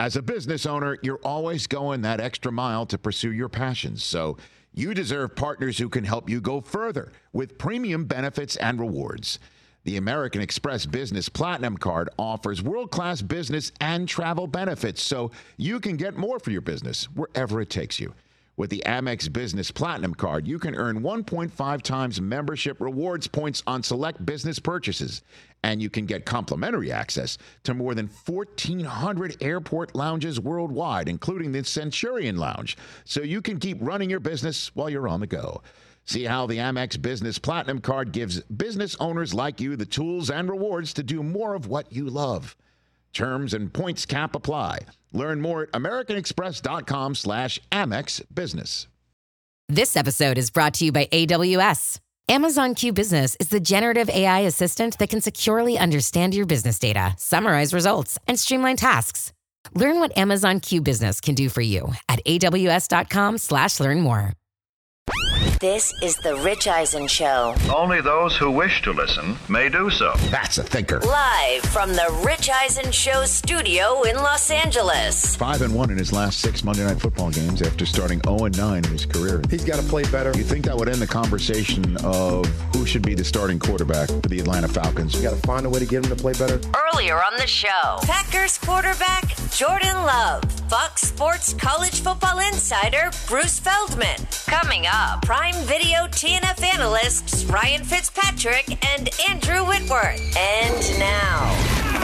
As a business owner, you're always going that extra mile to pursue your passions. So you deserve partners who can help you go further with premium benefits and rewards. The American Express Business Platinum Card offers world-class business and travel benefits so you can get more for your business wherever it takes you. With the Amex Business Platinum Card, you can earn 1.5 times membership rewards points on select business purchases, and you can get complimentary access to more than 1,400 airport lounges worldwide, including the Centurion Lounge, so you can keep running your business while you're on the go. See how the Amex Business Platinum Card gives business owners like you the tools and rewards to do more of what you love. Terms and points cap apply. Learn more at americanexpress.com/Amex Business. This episode is brought to you by AWS. Amazon Q Business is the generative AI assistant that can securely understand your business data, summarize results, and streamline tasks. Learn what Amazon Q Business can do for you at AWS.com/learn more. This is The Rich Eisen Show. Only those who wish to listen may do so. That's a thinker. Live from The Rich Eisen Show studio in Los Angeles. 5-1 in his last 6 Monday Night Football games after starting 0-9 in his career. He's got to play better. You think that would end the conversation of who should be the starting quarterback for the Atlanta Falcons? You got to find a way to get him to play better. Earlier on the show, Packers quarterback Jordan Love, Fox Sports college football insider Bruce Feldman. Coming up, Prime Video TNF analysts Ryan Fitzpatrick and Andrew Whitworth. And now,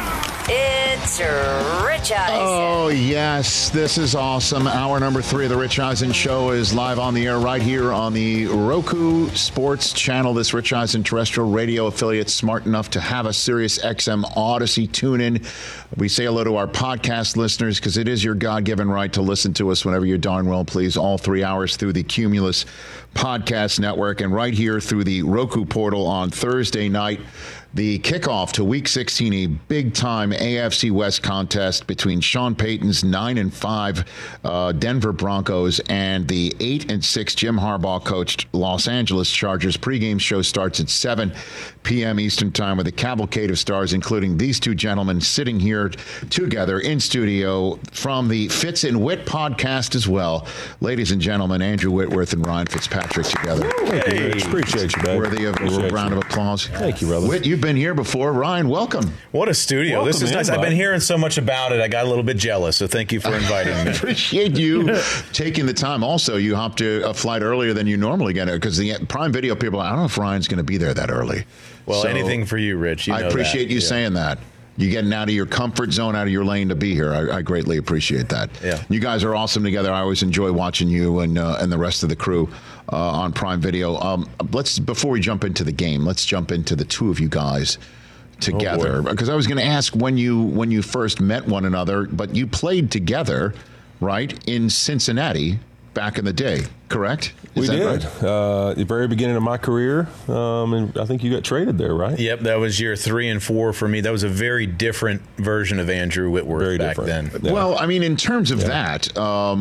it's Rich Eisen. Oh, yes. This is awesome. Hour number 3 of the Rich Eisen Show is live on the air right here on the Roku Sports channel. This Rich Eisen terrestrial radio affiliate smart enough to have a Sirius XM Odyssey tune in. We say hello to our podcast listeners because it is your God-given right to listen to us whenever you darn well please, all 3 hours through the Cumulus Podcast Network and right here through the Roku portal on Thursday night. The kickoff to Week 16, a big-time AFC West contest between Sean Payton's 9-5 Denver Broncos and the 8-6 Jim Harbaugh coached Los Angeles Chargers. Pregame show starts at 7 p.m. Eastern Time with a cavalcade of stars, including these two gentlemen sitting here together in studio from the Fitz and Wit podcast as well. Ladies and gentlemen, Andrew Whitworth and Ryan Fitzpatrick together. Hey, appreciate you, babe. Worthy of a round of applause. Thank you, brother. Whit, you've been here before. Ryan, welcome. What a studio. Welcome this is nice. I've been hearing so much about it. I got a little bit jealous, so thank you for inviting me. I appreciate you taking the time. Also, you hopped a flight earlier than you normally get because the Prime Video people, I don't know if Ryan's going to be there that early. Well, So, anything for you, Rich. You know I appreciate you saying that. You getting out of your comfort zone, out of your lane to be here. I greatly appreciate that. Yeah. You guys are awesome together. I always enjoy watching you and the rest of the crew on Prime Video. Before we jump into the game, let's jump into the two of you guys together, because I was going to ask when you first met one another, but you played together, right, in Cincinnati back in the day, correct? We did. Right? The very beginning of my career, and I think you got traded there, right? Yep, that was year 3 and 4 for me. That was a very different version of Andrew Whitworth Very back different. then. Yeah. Well, I mean, in terms of that,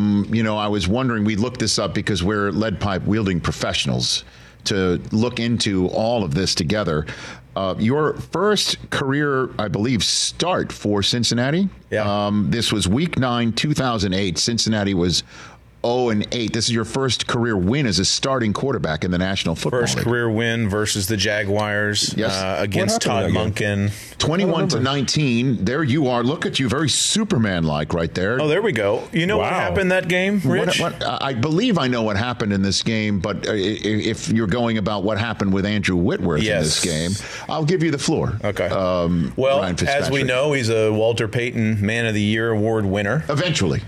I was wondering, we looked this up because we're lead pipe wielding professionals to look into all of this together. Your first career, I believe, start for Cincinnati. Yeah. This was Week 9, 2008. Cincinnati was 0-8. This is your first career win as a starting quarterback in the National Football League. First career win versus the Jaguars against Todd What Monken. 21-19. There you are. Look at you, very Superman-like right there. Oh, there we go. You know what happened that game, Rich? I believe I know what happened in this game, but if you're going about what happened with Andrew Whitworth in this game, I'll give you the floor. Okay. Well, as we know, he's a Walter Payton Man of the Year award winner. Eventually,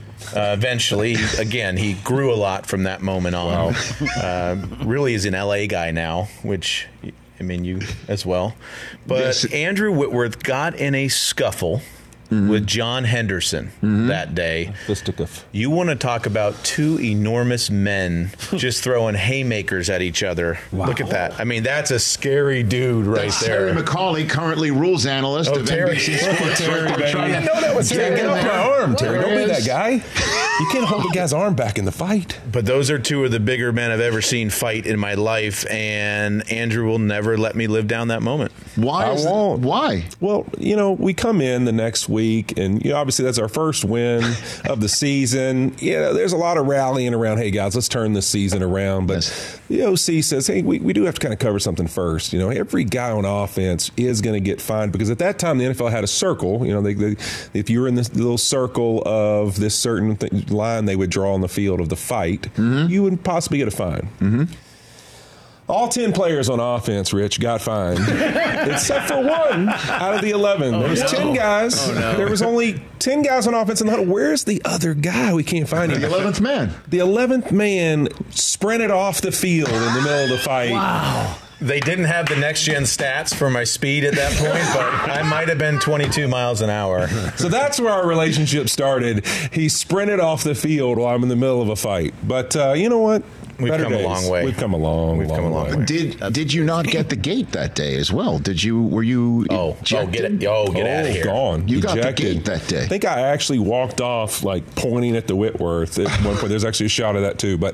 he grew a lot from that moment on. Really is an LA guy now, which, I mean, you as well. But Andrew Whitworth got in a scuffle with John Henderson that day. Fisticuff. You want to talk about two enormous men just throwing haymakers at each other. Wow. Look at that. I mean, that's a scary dude that's there. Terry McCauley, currently rules analyst of Terry. NBC Sports. I didn't know that was Terry. Get off my arm, Terry. Don't be that guy. You can't hold a guy's arm back in the fight. But those are two of the bigger men I've ever seen fight in my life, and Andrew will never let me live down that moment. Why? Why? Well, we come in the next week, and obviously that's our first win of the season. There's a lot of rallying around, hey, guys, let's turn this season around. But the OC says, hey, we do have to kind of cover something first. Every guy on offense is going to get fined because at that time the NFL had a circle. If you were in this little circle of this certain line they would draw on the field of the fight, you would possibly get a fine. Mm-hmm. All 10 players on offense, Rich, got fined, except for one out of the 11. There was 10 guys. There was only 10 guys on offense in the huddle. Where's the other guy? We can't find him. The 11th man. The 11th man sprinted off the field in the middle of the fight. Wow. They didn't have the next-gen stats for my speed at that point, but I might have been 22 miles an hour. So that's where our relationship started. He sprinted off the field while I'm in the middle of a fight. But you know what? We've come a long way. We've come a long way. Did you not get the gate that day as well? Were you ejected? Get out of here. Gone. You ejected. got the gate that day. I think I actually walked off pointing at the Whitworth at one point. There's actually a shot of that too. But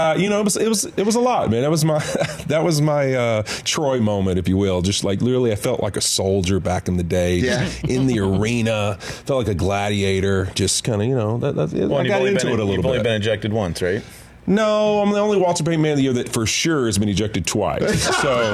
it was a lot, man. That was my Troy moment, if you will. Just literally I felt like a soldier back in the day. Yeah. In the arena. Felt like a gladiator. Just kind of, I got into it a little bit. You've only been ejected once, right? No, I'm the only Walter Payton Man of the Year that for sure has been ejected twice. So,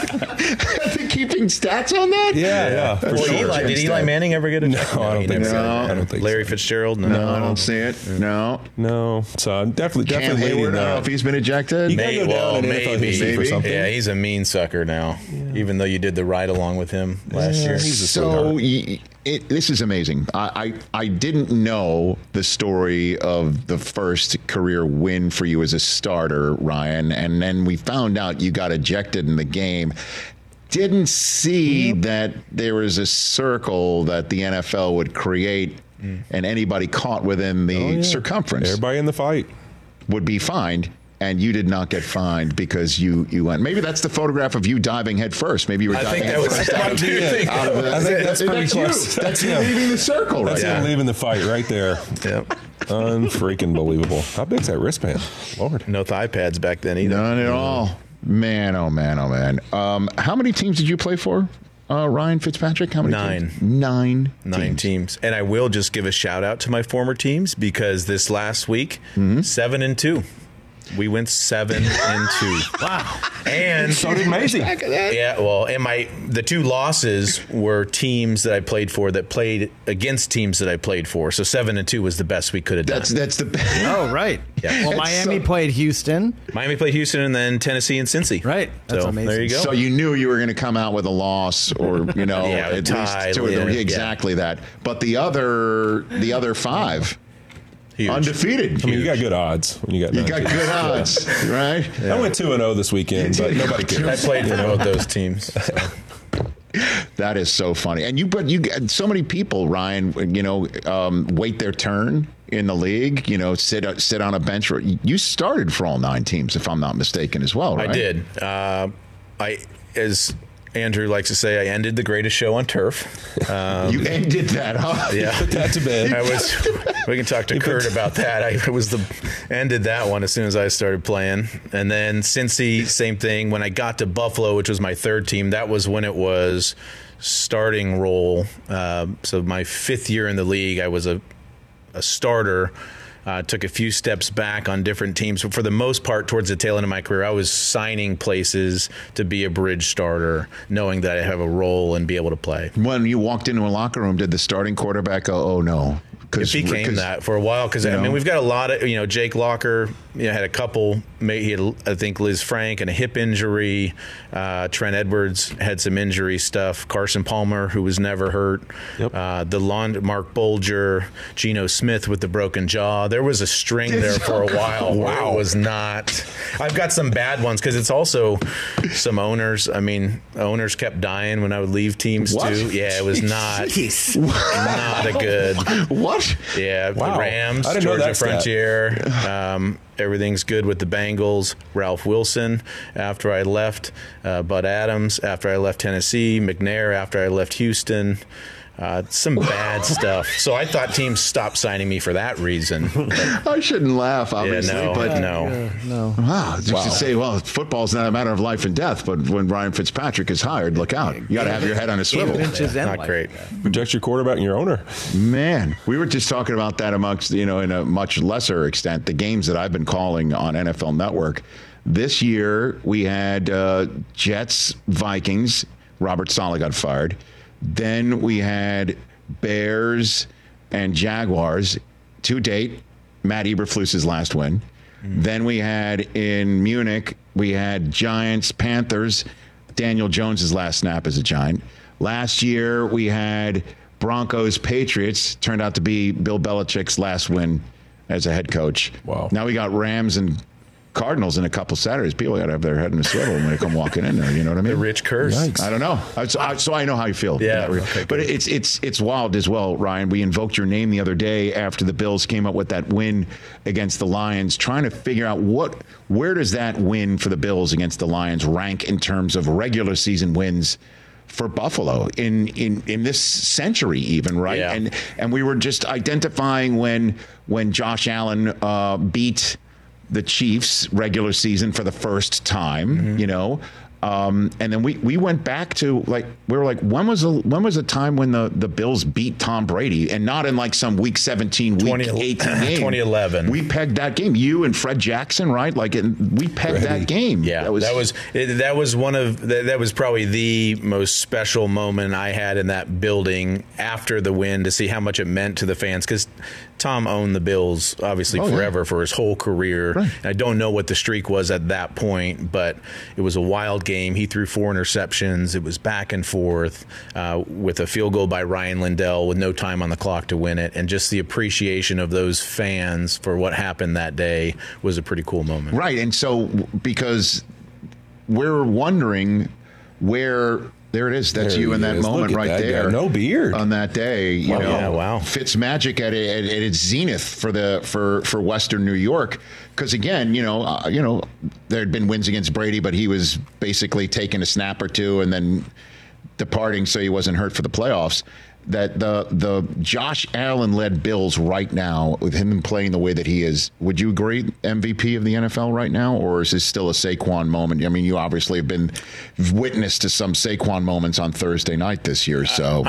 keeping stats on that? Yeah, for sure. Did Eli Manning ever get ejected? No, I don't think so. I don't think Larry Fitzgerald? No, I don't see it. No. So definitely Cam Hayward, I don't know if he's been ejected. You gotta go down in NFL history for something. Yeah, he's a mean sucker now. Yeah. Even though you did the ride along with him last year. He's a sweetheart. This is amazing. I didn't know the story of the first career win for you as a starter, Ryan, and then we found out you got ejected in the game. Didn't see that there was a circle that the NFL would create, and anybody caught within the circumference, everybody in the fight, would be fined. And you did not get fined because you went. Maybe that's the photograph of you diving head first. Maybe you were diving head first. I think that's pretty close. That's you leaving the circle, right? That's leaving the fight right there. Yep. Unfreaking believable. How big's that wristband? Lord. No thigh pads back then either. None at all. Man, oh man, oh man. How many teams did you play for, Ryan Fitzpatrick? How many? 9. Teams? Nine teams. And I will just give a shout out to my former teams because this last week, 7-2. We went 7-2. Wow. And so did Maisie. Yeah, well, and the two losses were teams that I played for that played against teams that I played for. So 7-2 was the best we could have done. That's the best. Oh, right. Yeah. Well, Miami played Houston. And then Tennessee and Cincy. Right. That's amazing. There you go. So you knew you were going to come out with a loss, or at least two of them. Exactly that. But the other 5. Huge. Undefeated. I mean, you got good odds when you got good odds, right? Yeah. I went 2-0 this weekend, but nobody cares. I played for both those teams. So. That is so funny. And you so many people, Ryan, wait their turn in the league, sit on a bench. You started for all 9 teams, if I'm not mistaken, as well, right? I did. As Andrew likes to say, I ended the greatest show on turf. You ended that, huh? Yeah. Put that to bed. We can talk to Kurt about that. I ended that one as soon as I started playing. And then Cincy, same thing. When I got to Buffalo, which was my 3rd team, that was when it was starting role. So my 5th year in the league, I was a starter. Took a few steps back on different teams, but for the most part, towards the tail end of my career, I was signing places to be a bridge starter, knowing that I have a role and be able to play. When you walked into a locker room, did the starting quarterback go, "Oh no"? It became that for a while because we've got a lot of Jake Locker had a couple. He had, I think, Liz Frank and a hip injury. Trent Edwards had some injury stuff. Carson Palmer, who was never hurt. Yep. Mark Bolger, Geno Smith with the broken jaw. There was a string there for a while. Wow, it was not. I've got some bad ones because it's also some owners. I mean, owners kept dying when I would leave teams too. Yeah, it was not a good. What? Yeah, the Rams, Georgia Frontier. Everything's good with the Bengals. Ralph Wilson after I left. Bud Adams after I left Tennessee. McNair after I left Houston. some bad stuff. So I thought teams stopped signing me for that reason. I shouldn't laugh, obviously, but No. wow, you should say, well, football's not a matter of life and death, but when Ryan Fitzpatrick is hired, look out. You got to have your head on a swivel. Not great. Protect your quarterback and your owner. Man, we were just talking about that amongst, in a much lesser extent, the games that I've been calling on NFL Network. This year, we had Jets, Vikings. Robert Saleh got fired. Then we had Bears and Jaguars. To date, Matt Eberflus's last win. Then we had in Munich, we had Giants, Panthers. Daniel Jones's last snap as a Giant. Last year, we had Broncos, Patriots. Turned out to be Bill Belichick's last win as a head coach. Wow. Now we got Rams and Cardinals in a couple Saturdays. People got to have their head in a swivel when they come walking in there. You know what I mean? The rich curse. Yikes. I don't know. So I know how you feel. Yeah. Okay, but it's wild as well, Ryan. We invoked your name the other day after the Bills came up with that win against the Lions, trying to figure out where does that win for the Bills against the Lions rank in terms of regular season wins for Buffalo in this century, even, right? Yeah. And we were just identifying when Josh Allen beat the Chiefs regular season for the first time, and then we went back to when was a time when the Bills beat Tom Brady, and not in like some week 17, week 18 game. 2011. We pegged that game. You and Fred Jackson, right? We pegged that game. Yeah, that was probably the most special moment I had in that building after the win, to see how much it meant to the fans, because Tom owned the Bills obviously forever for his whole career. Right. And I don't know what the streak was at that point, but it was a wild game. He threw 4 interceptions. It was back and forth with a field goal by Ryan Lindell with no time on the clock to win it. And just the appreciation of those fans for what happened that day was a pretty cool moment. Right. And so because we're wondering where – there it is. That's you in that moment right there. No beard on that day. Wow. Fitzmagic at its zenith for Western New York. Because again, there had been wins against Brady, but he was basically taking a snap or two and then departing, so he wasn't hurt for the playoffs. That the Josh Allen-led Bills right now, with him playing the way that he is, would you agree MVP of the NFL right now, or is this still a Saquon moment? I mean, you obviously have been witness to some Saquon moments on Thursday night this year. So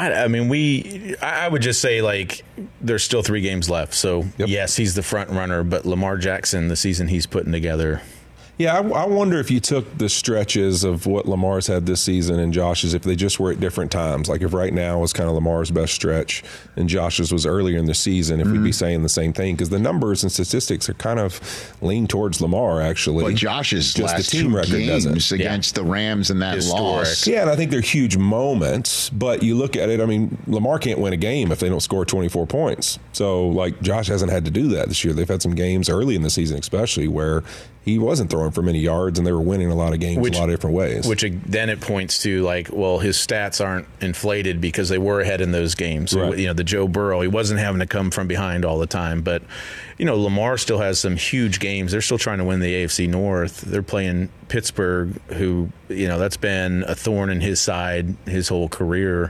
I would just say there's still 3 games left. So yes, he's the front runner, but Lamar Jackson, the season he's putting together. Yeah, I wonder if you took the stretches of what Lamar's had this season and Josh's, if they just were at different times. Like if right now was kind of Lamar's best stretch and Josh's was earlier in the season, if we'd be saying the same thing. Because the numbers and statistics are kind of lean towards Lamar, actually. But Josh's just last the team 2 record games against the Rams in that loss. Yeah, and I think they're huge moments. But you look at it, I mean, Lamar can't win a game if they don't score 24 points. So, Josh hasn't had to do that this year. They've had some games early in the season especially where he wasn't throwing for many yards, and they were winning a lot of games a lot of different ways. Which then it points to, his stats aren't inflated because they were ahead in those games. Right. The Joe Burrow, he wasn't having to come from behind all the time. But, Lamar still has some huge games. They're still trying to win the AFC North. They're playing Pittsburgh, who, that's been a thorn in his side his whole career.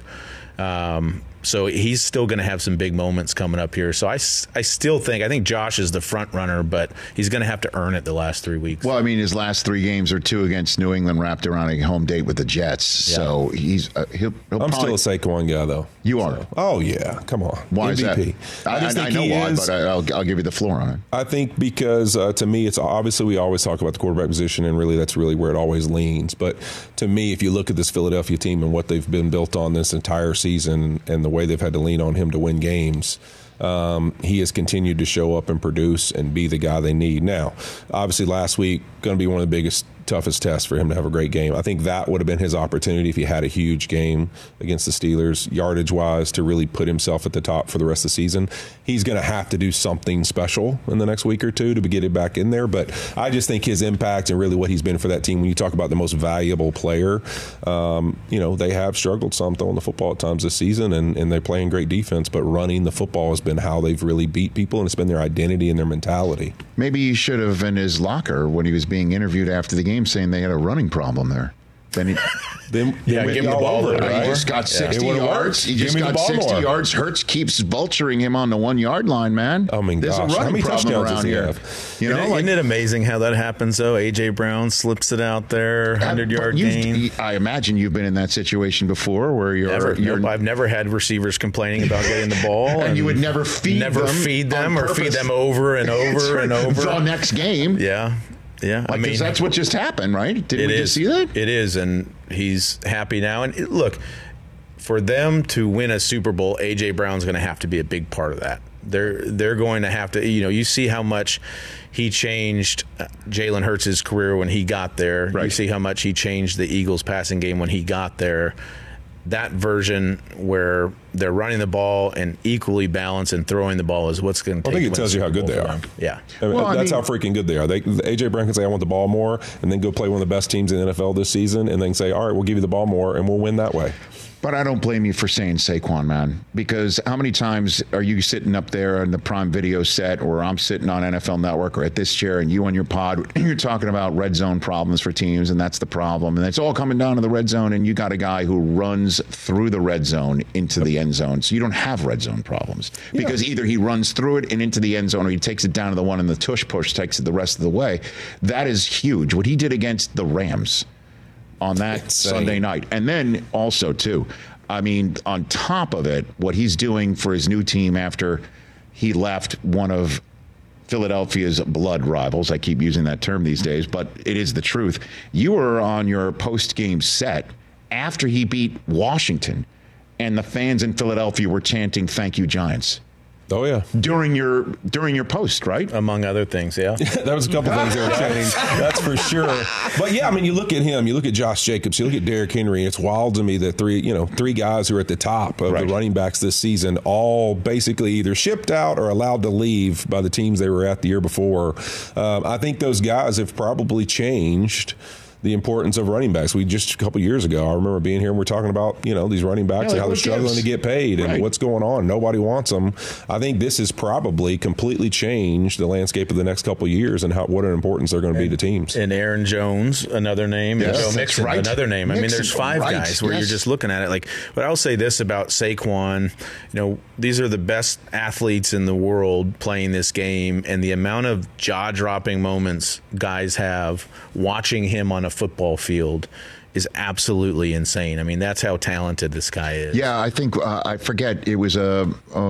So he's still going to have some big moments coming up here. So I still think Josh is the front runner, but he's going to have to earn it the last 3 weeks. Well, I mean, his last 3 games are 2 against New England, wrapped around a home date with the Jets. Yeah. So he'll I'm still a Saquon guy, though. You are? So. Oh, yeah. Come on. Why MVP. Is that? I know why, but I'll give you the floor on it. I think because, to me, it's obviously we always talk about the quarterback position, and really that's really where it always leans. But to me, if you look at this Philadelphia team and what they've been built on this entire season and the way they've had to lean on him to win games, he has continued to show up and produce and be the guy they need. Now, obviously last week, going to be one of the biggest toughest test for him to have a great game. I think that would have been his opportunity if he had a huge game against the Steelers, yardage-wise, to really put himself at the top for the rest of the season. He's going to have to do something special in the next week or two to get it back in there. But I just think his impact and really what he's been for that team, when you talk about the most valuable player, they have struggled some throwing the football at times this season, and they're playing great defense, but running the football has been how they've really beat people, and it's been their identity and their mentality. Maybe he should have, in his locker, when he was being interviewed after the game, saying they had a running problem there. Then give him the ball. He just got 60 yards. He just got 60 yards. Hurts keeps vulturing him on the 1 yard line, man. Oh, my There's gosh. a How running many problem touchdowns around does he here. have? You know, Isn't it amazing how that happens, though? A.J. Brown slips it out there, 100-yard gain. I imagine you've been in that situation before where I've never had receivers complaining about getting the ball. and you would never feed them or feed them over and over and over. The next game. Yeah. Yeah, I mean, that's what just happened, right? Did we just see that? It is, and he's happy now. And look, for them to win a Super Bowl, A.J. Brown's going to have to be a big part of that. They're going to have to, you see how much he changed Jalen Hurts' career when he got there. Right. You see how much he changed the Eagles' passing game when he got there. That version where they're running the ball and equally balanced and throwing the ball is what's going to take. I think it tells you how good they are. Yeah. That's how freaking good they are. A.J. Brown can say, I want the ball more, and then go play one of the best teams in the NFL this season, and then say, all right, we'll give you the ball more, and we'll win that way. But I don't blame you for saying Saquon, man, because how many times are you sitting up there in the Prime Video set, or I'm sitting on NFL Network or at this chair, and you on your pod, and you're talking about red zone problems for teams, and that's the problem, and it's all coming down to the red zone, and you got a guy who runs through the red zone into the end zone, so you don't have red zone problems because either he runs through it and into the end zone, or he takes it down to the one, and the tush push takes it the rest of the way. That is huge. What he did against the Rams on that Sunday night. And then also, too, I mean, on top of it, what he's doing for his new team after he left one of Philadelphia's blood rivals. I keep using that term these days, but it is the truth. You were on your post-game set after he beat Washington, and the fans in Philadelphia were chanting, "Thank you, Giants." Oh, yeah. During your post, right? Among other things, yeah. That was a couple things that were changed. That's for sure. But, yeah, I mean, you look at him, you look at Josh Jacobs, you look at Derrick Henry. It's wild to me that three guys who are at the top of the running backs this season all basically either shipped out or allowed to leave by the teams they were at the year before. I think those guys have probably changed the importance of running backs. Just a couple years ago, I remember being here and we're talking about, these running backs and how they're struggling to get paid and what's going on. Nobody wants them. I think this has probably completely changed the landscape of the next couple of years and what an importance they're going to be to teams. And Aaron Jones, another name. Yes, and Joe Mixon, another name. I mean, there's five guys where you're just looking at it. But I'll say this about Saquon, these are the best athletes in the world playing this game, and the amount of jaw-dropping moments guys have watching him on a football field is absolutely insane. I mean, that's how talented this guy is. Yeah, I think I forget it was it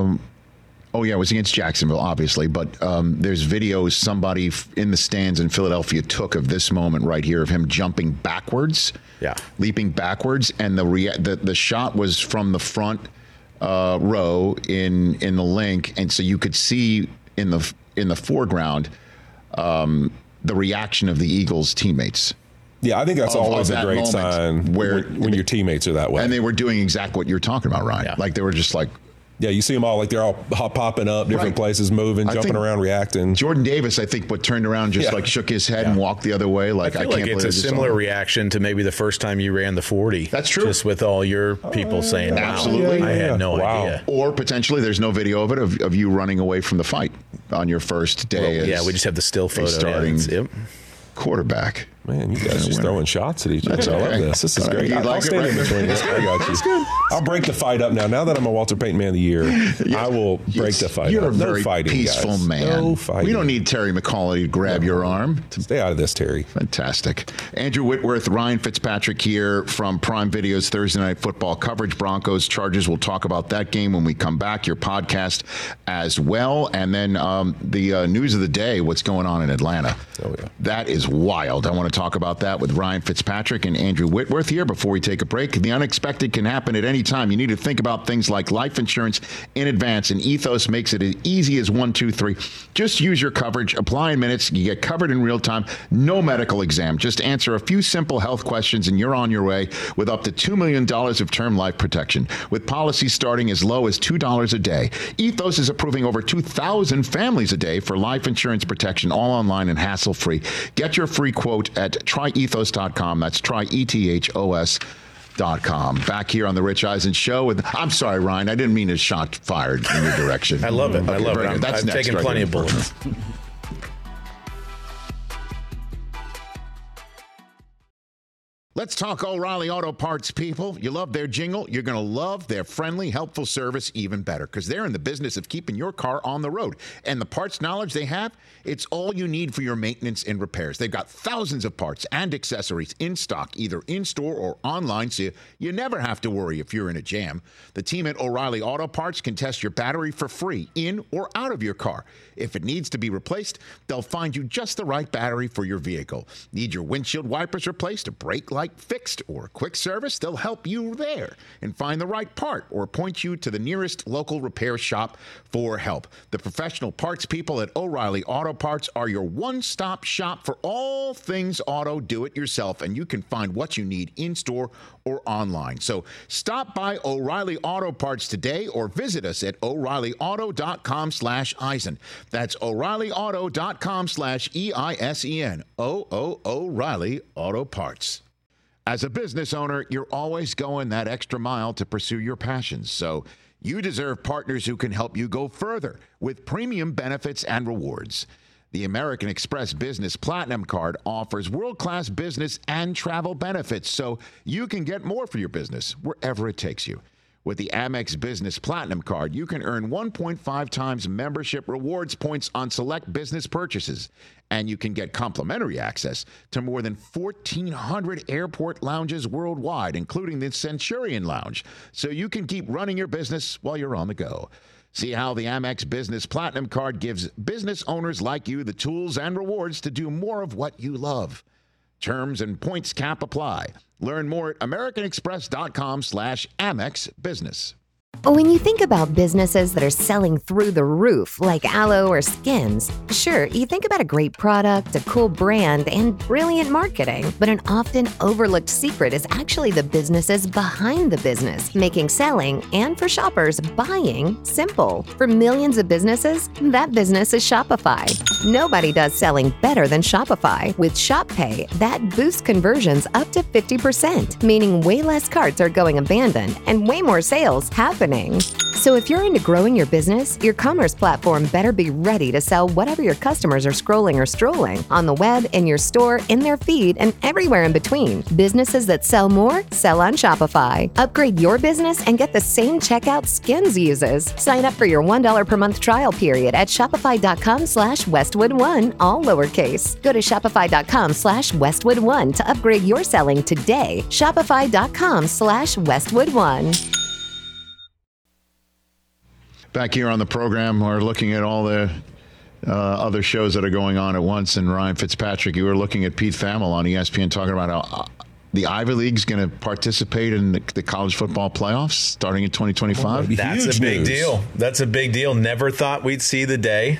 was against Jacksonville, obviously, but there's videos somebody in the stands in Philadelphia took of this moment right here of him jumping backwards, leaping backwards, and the shot was from the front row in the link, and so you could see in the foreground the reaction of the Eagles teammates. Yeah, I think that's always a great sign when your teammates are that way. And they were doing exactly what you're talking about, Ryan. Yeah. Like they were just like. Yeah, you see them all they're all popping up, different places, moving, jumping around, reacting. Jordan Davis, I think, turned around, just shook his head and walked the other way. I feel like it's a similar reaction to maybe the first time you ran the 40. That's true. Just with all your people saying, wow, absolutely. I had no idea. Or potentially there's no video of it, of you running away from the fight on your first day. We just have the still photo. Starting quarterback. Man, you guys just throwing shots at each other. I love this. This is great. I'll stand in between you. I got you. I'll break the fight up now. Now that I'm a Walter Payton Man of the Year, I will break the fight up. You're a very peaceful man. No fighting. We don't need Terry McAuliffe to grab your arm. Stay out of this, Terry. Fantastic. Andrew Whitworth, Ryan Fitzpatrick here from Prime Video's Thursday Night Football coverage. Broncos, Chargers. We'll talk about that game when we come back. Your podcast as well. And then the news of the day, what's going on in Atlanta. Oh, yeah. That is wild. I want to talk about that with Ryan Fitzpatrick and Andrew Whitworth here before we take a break. The unexpected can happen at any time. You need to think about things like life insurance in advance, and Ethos makes it as easy as 1, 2, 3. Just use your coverage, apply in minutes, you get covered in real time, no medical exam. Just answer a few simple health questions and you're on your way with up to $2 million of term life protection. With policies starting as low as $2 a day. Ethos is approving over 2,000 families a day for life insurance protection, all online and hassle-free. Get your free quote at tryethos.com. That's tryethos.com. Back here on the Rich Eisen Show. I'm sorry, Ryan. I didn't mean to shot fired in your direction. I love it. Okay, I love it. I've taken plenty of bullets. Let's talk O'Reilly Auto Parts, people. You love their jingle. You're going to love their friendly, helpful service even better because they're in the business of keeping your car on the road. And the parts knowledge they have, it's all you need for your maintenance and repairs. They've got thousands of parts and accessories in stock, either in-store or online, so you never have to worry if you're in a jam. The team at O'Reilly Auto Parts can test your battery for free in or out of your car. If it needs to be replaced, they'll find you just the right battery for your vehicle. Need your windshield wipers replaced, a brake light fixed, or a quick service? They'll help you there and find the right part or point you to the nearest local repair shop for help. The professional parts people at O'Reilly Auto Parts are your one-stop shop for all things auto do-it-yourself, and you can find what you need in-store or online. So stop by O'Reilly Auto Parts today or visit us at O'ReillyAuto.com/Eisen. That's O'ReillyAuto.com/EISEN. O'Reilly Auto Parts. As a business owner, you're always going that extra mile to pursue your passions. So you deserve partners who can help you go further with premium benefits and rewards. The American Express Business Platinum Card offers world-class business and travel benefits, so you can get more for your business wherever it takes you. With the Amex Business Platinum Card, you can earn 1.5 times membership rewards points on select business purchases, and you can get complimentary access to more than 1,400 airport lounges worldwide, including the Centurion Lounge, so you can keep running your business while you're on the go. See how the Amex Business Platinum Card gives business owners like you the tools and rewards to do more of what you love. Terms and points cap apply. Learn more at americanexpress.com/Amex Business. When you think about businesses that are selling through the roof, like aloe or skins, sure, you think about a great product, a cool brand, and brilliant marketing. But an often overlooked secret is actually the businesses behind the business, making selling and, for shoppers, buying simple. For millions of businesses, that business is Shopify. Nobody does selling better than Shopify. With Shop Pay, that boosts conversions up to 50%, meaning way less carts are going abandoned and way more sales happening. So if you're into growing your business, your commerce platform better be ready to sell whatever your customers are scrolling or strolling on the web, in your store, in their feed, and everywhere in between. Businesses that sell more, sell on Shopify. Upgrade your business and get the same checkout Skins uses. Sign up for your $1 per month trial period at shopify.com/Westwood1, all lowercase. Go to shopify.com/Westwood1 to upgrade your selling today. Shopify.com/Westwood1. Back here on the program, we're looking at all the other shows that are going on at once. And Ryan Fitzpatrick, you were looking at Pete Thamel on ESPN talking about how the Ivy League's going to participate in the college football playoffs starting in 2025. That's a big deal. That's a big deal. Never thought we'd see the day.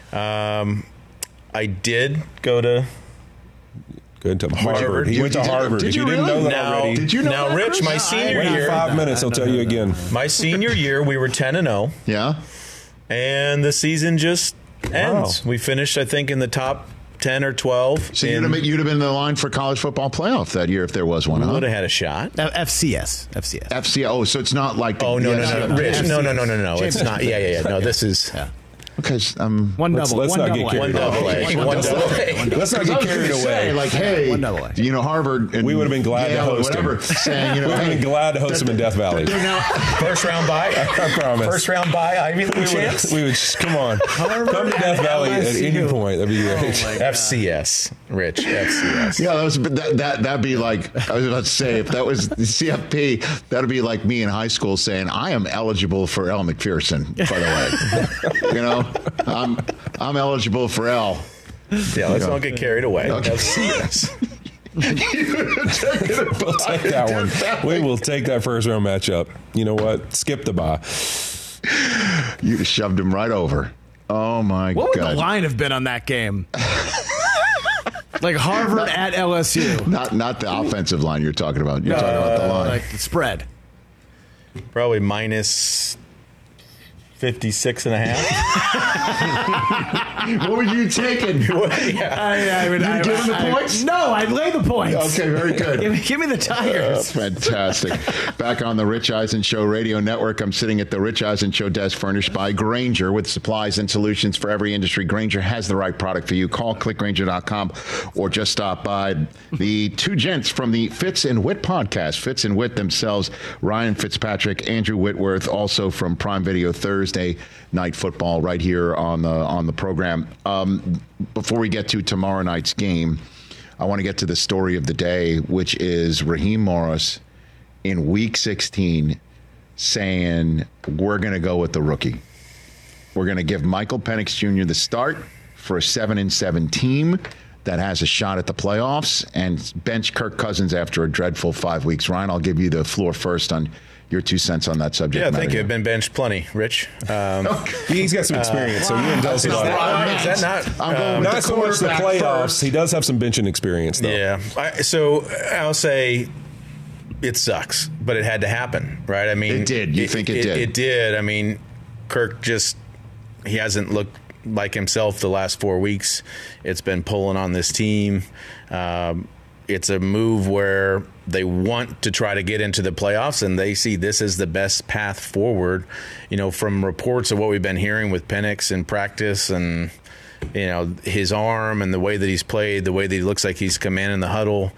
I did go to Harvard. He went to Harvard. Did you didn't really? know that already. Did you know now, that, Rich, Chris? my senior Wait year. 5 minutes, I'll tell you again. My senior year, we were 10-0. Yeah. And the season just ends. We finished, I think, in the top 10 or 12. So you'd have been in the line for college football playoff that year if there was one, huh? Would have had a shot. FCS. FCS. Oh, so it's not like... Oh, no, Rich. No. It's not. Yeah. No, this is... Yeah. Okay, Let's not get carried away. Let's not get carried away. Like, hey, you know, Harvard. And we would have been glad to host him. Saying, you know, we would have been glad to host him in Death Valley. First round bye. I promise. First round bye. Ivy League champs. We would come on. Come to Death Valley at any point. That'd be great. FCS, Rich. FCS. Yeah, that'd be like, I was about to say, if that was the CFP, that'd be like me in high school saying, I am eligible for L. McPherson, by the way. You know, I'm eligible for L. Yeah, let's not get carried away. Okay. FCS. We'll take that one. We will take that first round matchup. You know what? Skip the bye. You just shoved him right over. Oh, my God. What would the line have been on that game? Like Harvard at LSU. Not the offensive line you're talking about. You're talking about the line. Like the spread. Probably minus 56 and a half. What were you taking? I Did you give him the points? No, I'd lay the points. Okay, very good. Give me the Tigers. Fantastic. Back on the Rich Eisen Show Radio Network, I'm sitting at the Rich Eisen Show desk furnished by Grainger with supplies and solutions for every industry. Grainger has the right product for you. Call clickgrainger.com or just stop by. The two gents from the Fitz and Wit podcast, Fitz and Wit themselves, Ryan Fitzpatrick, Andrew Whitworth, also from Prime Video Thursday Night Football right here on the program. Before we get to tomorrow night's game, I want to get to the story of the day, which is Raheem Morris in Week 16 saying, we're going to go with the rookie. We're going to give Michael Penix Jr. the start for a 7-7 team that has a shot at the playoffs and bench Kirk Cousins after a dreadful 5 weeks. Ryan, I'll give you the floor first on your 2 cents on that subject. Yeah, thank you. I've been benched plenty, Rich. He's got some experience, so you can tell us about that. Is that not? Not so much the playoffs. First. He does have some benching experience, though. Yeah. So I'll say it sucks, but it had to happen, right? I mean, it did. You think it did? It did. I mean, Kirk he hasn't looked like himself the last 4 weeks. It's been pulling on this team. It's a move where they want to try to get into the playoffs, and they see this as the best path forward. You know, from reports of what we've been hearing with Penix in practice and, you know, his arm and the way that he's played, the way that he looks like he's commanding the huddle.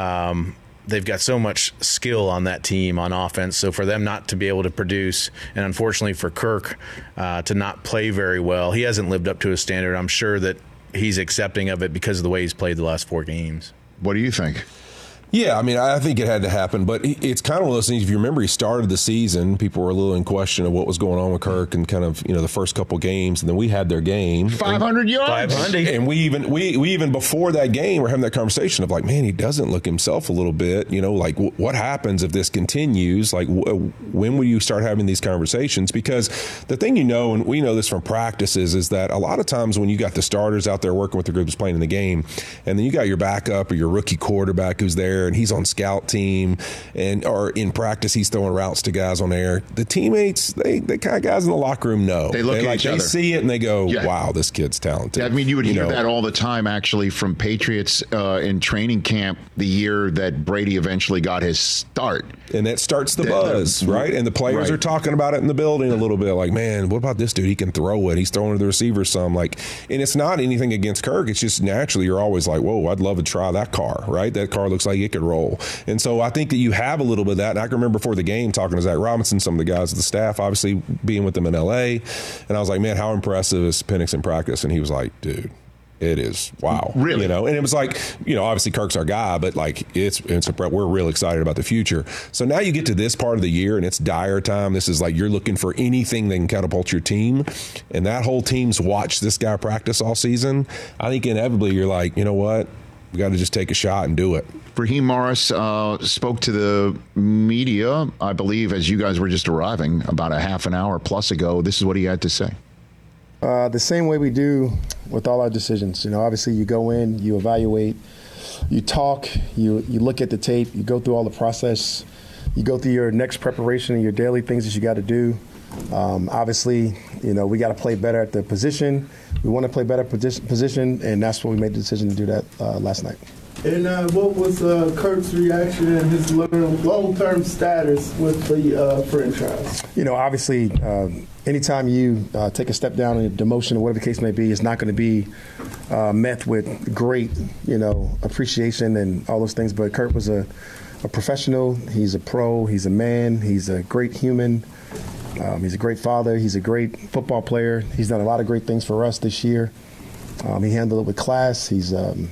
They've got so much skill on that team on offense. So for them not to be able to produce, and unfortunately for Kirk to not play very well, he hasn't lived up to his standard. I'm sure that he's accepting of it because of the way he's played the last 4 games. What do you think? Yeah, I mean, I think it had to happen, but it's kind of one of those things. If you remember, he started the season, people were a little in question of what was going on with Kirk and kind of, you know, the first couple games, and then we had their game. 500 yards. 500. And we even before that game, we're having that conversation of like, man, he doesn't look himself a little bit, you know, like what happens if this continues? Like, when will you start having these conversations? Because the thing you know, and we know this from practices, is that a lot of times when you got the starters out there working with the group that's playing in the game, and then you got your backup or your rookie quarterback who's there, and he's on scout team, or in practice he's throwing routes to guys on air. The teammates, they kind of guys in the locker room know. They look at each other. They see it and they go, wow, this kid's talented. Yeah, I mean, you would hear that all the time, actually, from Patriots in training camp the year that Brady eventually got his start. And that starts the buzz, right? And the players are talking about it in the building a little bit, like, man, what about this dude? He can throw it. He's throwing to the receiver some. Like, and it's not anything against Kirk. It's just naturally you're always like, whoa, I'd love to try that car, right? That car looks like it could roll. And so I think that you have a little bit of that. And I can remember before the game talking to Zach Robinson, some of the guys of the staff, obviously being with them in L.A., and I was like, man, how impressive is Penix in practice? And he was like, dude, it is. Wow. Really? You know, and it was like, you know, obviously Kirk's our guy, but like we're real excited about the future. So now you get to this part of the year and it's dire time. This is like you're looking for anything that can catapult your team. And that whole team's watched this guy practice all season. I think inevitably you're like, you know what? We got to just take a shot and do it. Raheem Morris spoke to the media, I believe, as you guys were just arriving about a half an hour plus ago. This is what he had to say. The same way we do with all our decisions. You know, obviously you go in, you evaluate, you talk, you look at the tape, you go through all the process, you go through your next preparation and your daily things that you got to do. Obviously, you know, we got to play better at the position. We want to play better position, and that's what we made the decision to do that last night. And what was Kirk's reaction and his long-term status with the franchise? You know, obviously, anytime you take a step down in a demotion or whatever the case may be, it's not going to be met with great, you know, appreciation and all those things. But Kirk was a professional. He's a pro. He's a man. He's a great human. He's a great father. He's a great football player. He's done a lot of great things for us this year. He handled it with class. He's an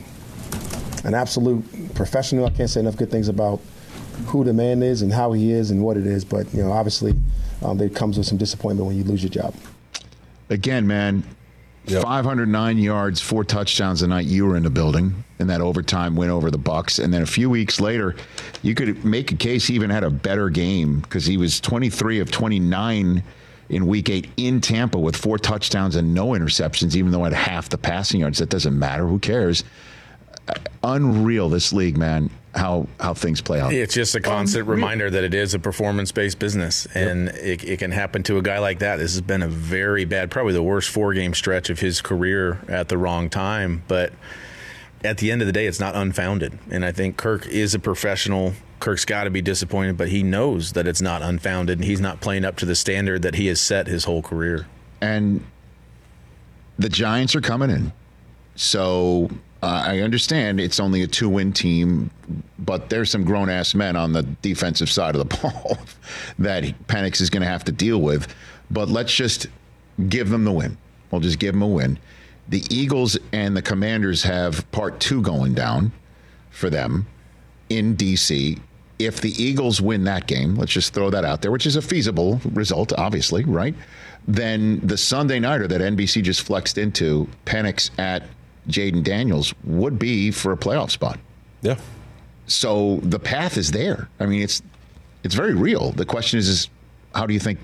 absolute professional. I can't say enough good things about who the man is and how he is and what it is. But, you know, obviously there comes with some disappointment when you lose your job. Again, man, 509 yards, 4 touchdowns the night you were in the building in that overtime win over the Bucs. And then a few weeks later, you could make a case he even had a better game because he was 23 of 29 in Week 8 in Tampa with 4 touchdowns and no interceptions, even though at half the passing yards. That doesn't matter. Who cares? Unreal, this league, man. how things play out. It's just a constant reminder that it is a performance-based business, and it can happen to a guy like that. This has been a very bad, probably the worst 4-game stretch of his career at the wrong time. But at the end of the day, it's not unfounded. And I think Kirk is a professional. Kirk's got to be disappointed, but he knows that it's not unfounded, and he's not playing up to the standard that he has set his whole career. And the Giants are coming in. So I understand it's only a 2-win team, but there's some grown-ass men on the defensive side of the ball that Penix is going to have to deal with. But let's just give them the win. We'll just give them a win. The Eagles and the Commanders have part 2 going down for them in D.C. If the Eagles win that game, let's just throw that out there, which is a feasible result, obviously, right? Then the Sunday nighter that NBC just flexed into, Penix at Jaden Daniels, would be for a playoff spot. Yeah. So the path is there. I mean, it's very real. The question is how do you think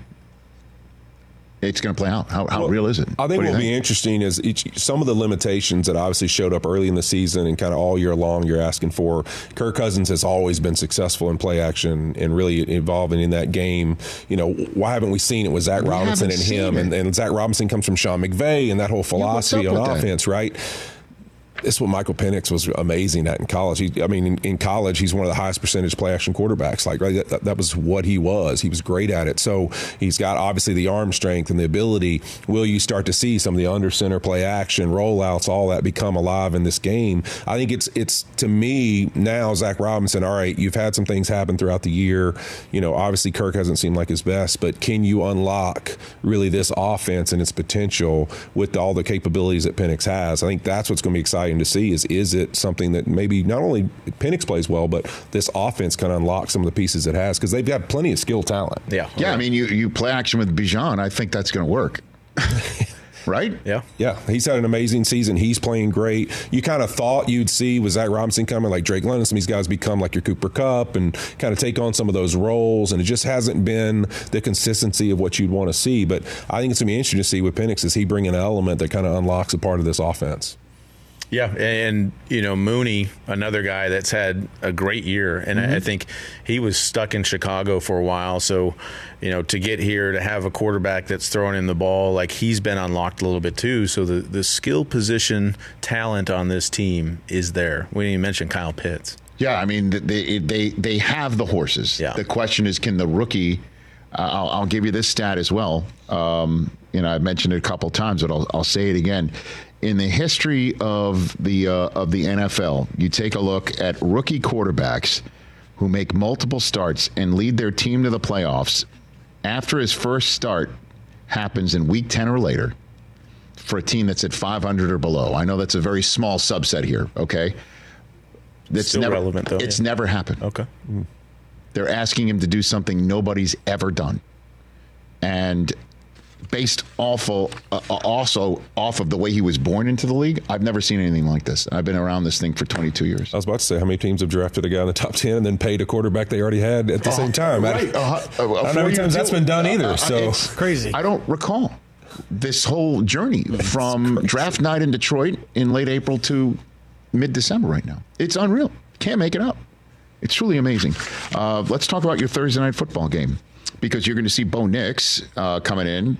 it's going to play out? How real is it? I think what will be interesting is some of the limitations that obviously showed up early in the season and kind of all year long you're asking for. Kirk Cousins has always been successful in play action and really evolving in that game. You know, why haven't we seen it with Zach Robinson and him? And Zach Robinson comes from Sean McVay and that whole philosophy on offense, right? This is what Michael Penix was amazing at in college. In college, he's one of the highest percentage play-action quarterbacks. Like, right, that was what he was. He was great at it. So he's got, obviously, the arm strength and the ability. Will you start to see some of the under-center play-action, rollouts, all that become alive in this game? I think it's to me, now, Zach Robinson, all right, you've had some things happen throughout the year. You know, obviously, Kirk hasn't seemed like his best, but can you unlock, really, this offense and its potential with all the capabilities that Penix has? I think that's what's going to be exciting to see is it something that maybe not only Penix plays well, but this offense can unlock some of the pieces it has because they've got plenty of skill talent. Yeah. I mean, you play action with Bijan, I think that's going to work. Right? Yeah. He's had an amazing season. He's playing great. You kind of thought you'd see with Zach Robinson coming, like Drake London, some of these guys become like your Cooper Kupp and kind of take on some of those roles, and it just hasn't been the consistency of what you'd want to see. But I think it's going to be interesting to see with Penix is he bringing an element that kind of unlocks a part of this offense. Yeah, and you know, Mooney, another guy that's had a great year, and I think he was stuck in Chicago for a while. So, you know, to get here, to have a quarterback that's throwing in the ball, like he's been unlocked a little bit too. So the skill position talent on this team is there. We didn't even mention Kyle Pitts. Yeah, I mean, they have the horses. Yeah. The question is, can the rookie? I'll give you this stat as well. You know, I've mentioned it a couple times, but I'll say it again. In the history of the NFL, you take a look at rookie quarterbacks who make multiple starts and lead their team to the playoffs after his first start happens in week 10 or later for a team that's at 500 or below. I know that's a very small subset here, okay? That's still never relevant, though. It's never happened. Okay. They're asking him to do something nobody's ever done. And based also off of the way he was born into the league, I've never seen anything like this. I've been around this thing for 22 years. I was about to say, how many teams have drafted a guy in the top 10 and then paid a quarterback they already had at the same time? Right. I don't know how many times that's been done either. So It's crazy. I don't recall this whole journey from draft night in Detroit in late April to mid-December right now. It's unreal. Can't make it up. It's truly amazing. Let's talk about your Thursday night football game, because you're going to see Bo Nix coming in,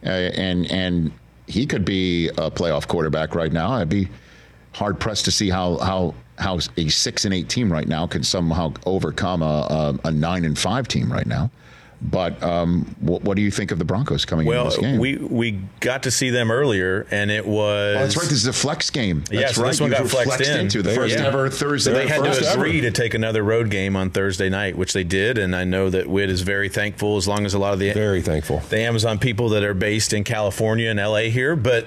and he could be a playoff quarterback right now. I'd be hard pressed to see how a 6-8 team right now can somehow overcome a 9-5 team right now. But what do you think of the Broncos coming into this game? We got to see them earlier, and it was... Oh, that's right. This is a flex game. That's so right. this one got flexed into the first ever Thursday. So they had to agree ever to take another road game on Thursday night, which they did, and I know that Whit is very thankful, as long as a lot of the Amazon people that are based in California and LA here. But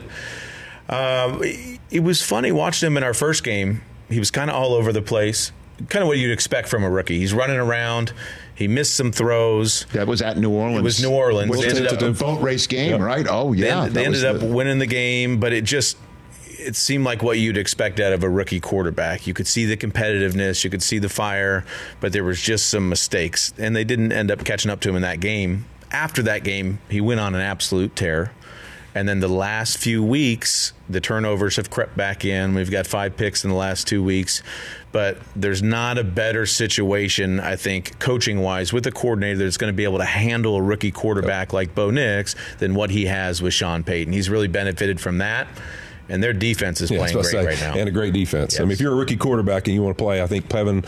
it was funny watching him in our first game. He was kind of all over the place, kind of what you'd expect from a rookie. He's running around. He missed some throws. That was at New Orleans. It was New Orleans. Which ended up a boat race game, right? Oh, yeah. They ended up winning the game, but it seemed like what you'd expect out of a rookie quarterback. You could see the competitiveness. You could see the fire, but there was just some mistakes, and they didn't end up catching up to him in that game. After that game, he went on an absolute tear. And then the last few weeks, the turnovers have crept back in. We've got 5 picks in the last 2 weeks. But there's not a better situation, I think, coaching-wise, with a coordinator that's going to be able to handle a rookie quarterback like Bo Nix than what he has with Sean Payton. He's really benefited from that. And their defense is playing great right now. And a great defense. Yes. I mean, if you're a rookie quarterback and you want to play, I think Pevin,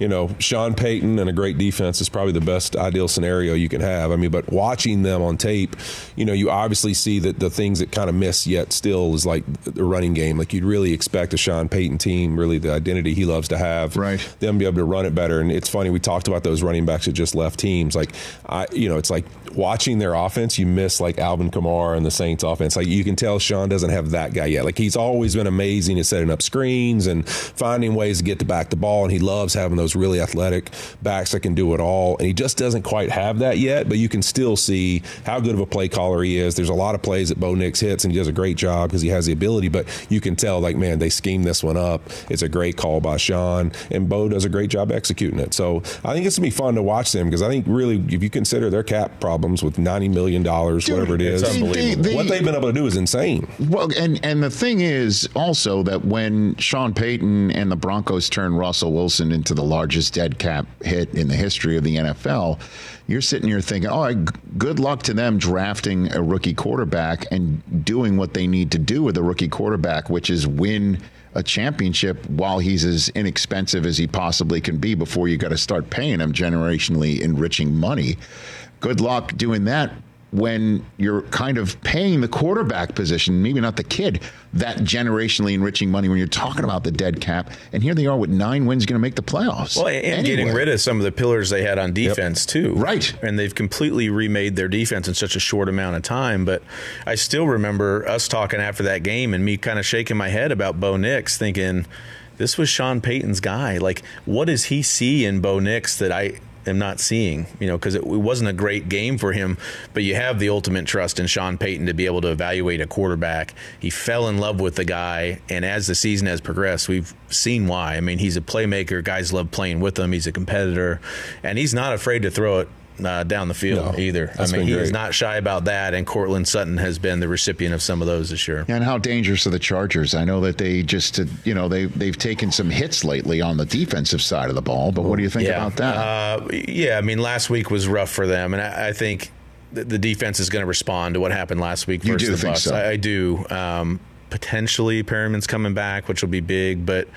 Sean Payton and a great defense is probably the best ideal scenario you can have. I mean, but watching them on tape, you obviously see that the things that kind of miss yet still is like the running game. Like you'd really expect a Sean Payton team, really the identity he loves to have, right? Them be able to run it better. And it's funny, we talked about those running backs that just left teams. Like, it's like watching their offense, you miss like Alvin Kamara and the Saints offense. Like you can tell Sean doesn't have that guy yet. Like he's always been amazing at setting up screens and finding ways to get to back the ball, and he loves having those really athletic backs that can do it all, and he just doesn't quite have that yet, but you can still see how good of a play caller he is. There's a lot of plays that Bo Nix hits, and he does a great job because he has the ability, but you can tell, like, man, they schemed this one up. It's a great call by Sean, and Bo does a great job executing it. So I think it's going to be fun to watch them because I think really, if you consider their cap problems with $90 million, whatever it is, what they've been able to do is insane. Well, and the thing is also that when Sean Payton and the Broncos turned Russell Wilson into the largest dead cap hit in the history of the NFL, you're sitting here thinking, good luck to them drafting a rookie quarterback and doing what they need to do with a rookie quarterback, which is win a championship while he's as inexpensive as he possibly can be before you got to start paying him generationally enriching money. Good luck doing that when you're kind of paying the quarterback position, maybe not the kid, that generationally enriching money when you're talking about the dead cap. And here they are with 9 wins going to make the playoffs. Well, and getting rid of some of the pillars they had on defense, too. Right. And they've completely remade their defense in such a short amount of time. But I still remember us talking after that game and me kind of shaking my head about Bo Nix, thinking, this was Sean Payton's guy. Like, what does he see in Bo Nix that I am not seeing, because it wasn't a great game for him, but you have the ultimate trust in Sean Payton to be able to evaluate a quarterback. He fell in love with the guy, and as the season has progressed, we've seen why. I mean, he's a playmaker. Guys love playing with him. He's a competitor, and he's not afraid to throw it down the field either. I mean, he's not shy about that, and Cortland Sutton has been the recipient of some of those this year. And how dangerous are the Chargers? I know that they just, they've taken some hits lately on the defensive side of the ball, but what do you think about that? I mean, last week was rough for them, and I think the defense is going to respond to what happened last week versus the Bucs. So? I do. Potentially Perriman's coming back, which will be big, but,